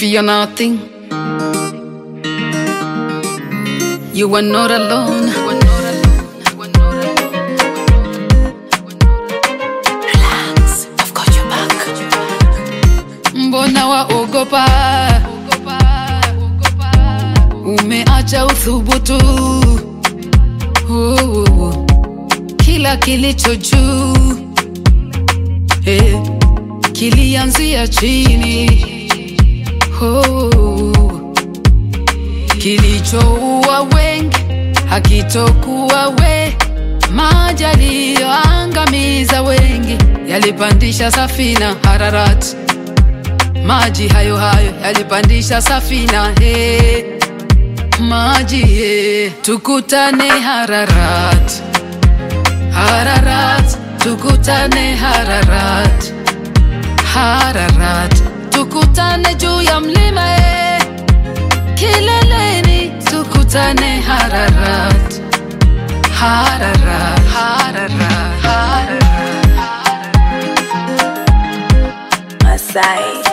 fear nothing. You are not alone. Relax, I've got your back. Mbona waogopa? Umeacha uthubutu. Kila kilicho juu kilianzia chini. Kilichoua wengi hakitokuwa we. Maji yaliyoangamiza wengi yalipandisha safina Hararat. Maji hayo yalipandisha safina maji tukutane Hararat. Hararat tukutane Hararat. Hararat tukutane juu ya mlima kileleni tukutane Hararat. Hararat, Hararat, Hararat. Masai.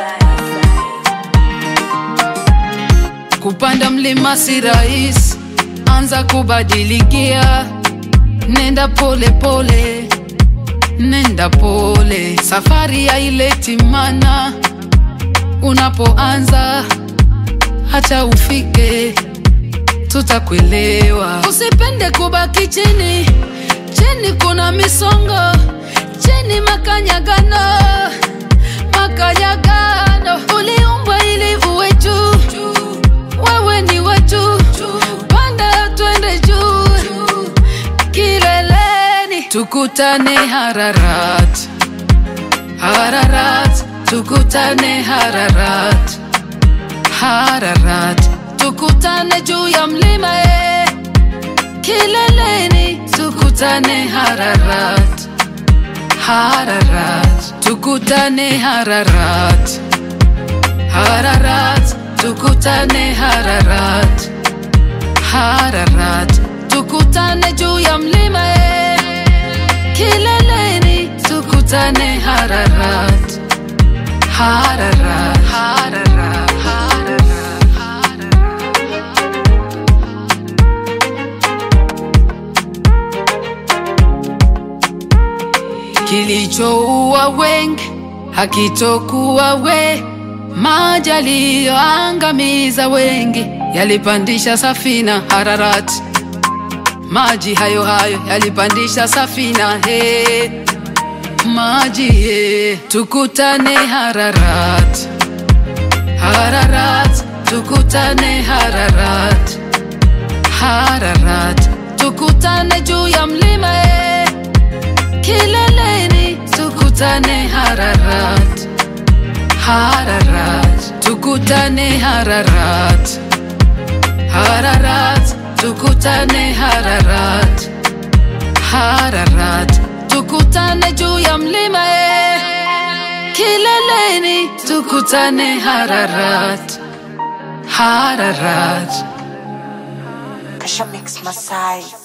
Kupanda mlima si rahisi, anza kubadilikia. Nenda pole pole, nenda pole. Safari haileti maana unapoanza. Acha ufike, tutakuelewa. Usipende kubaki chini, chini kuna misongo. Chini makanyagano, makanyagano. Uliumbwa ili uwe juu, wewe ni wa juu. Panda twende juu, kileleni tukutane Hararat. Hararat tukutane Hararat. Hararat tukutane juu ya mlima kileleni tukutane Hararat. Hararat tukutane Hararat. Hararat tukutane Hararat. Hararat tukutane juu ya mlima kileleni tukutane Hararat. Hararat, Hararat, Hararat. Kilichoua wengi hakitokuwa we. Maji yaliyoangamiza wengi yalipandisha safina Hararat. Maji hayo yalipandisha safina maji tukutane Hararat. Hararat tukutane Hararat. Hararat tukutane juu ya mlima kileleni tukutane Hararat. Hararat tukutane Hararat. Hararat tukutane Hararat. Hararat tukutane juu ya mlima kileleni tukutane Hararat. Hararat. Kasha Mix Masai.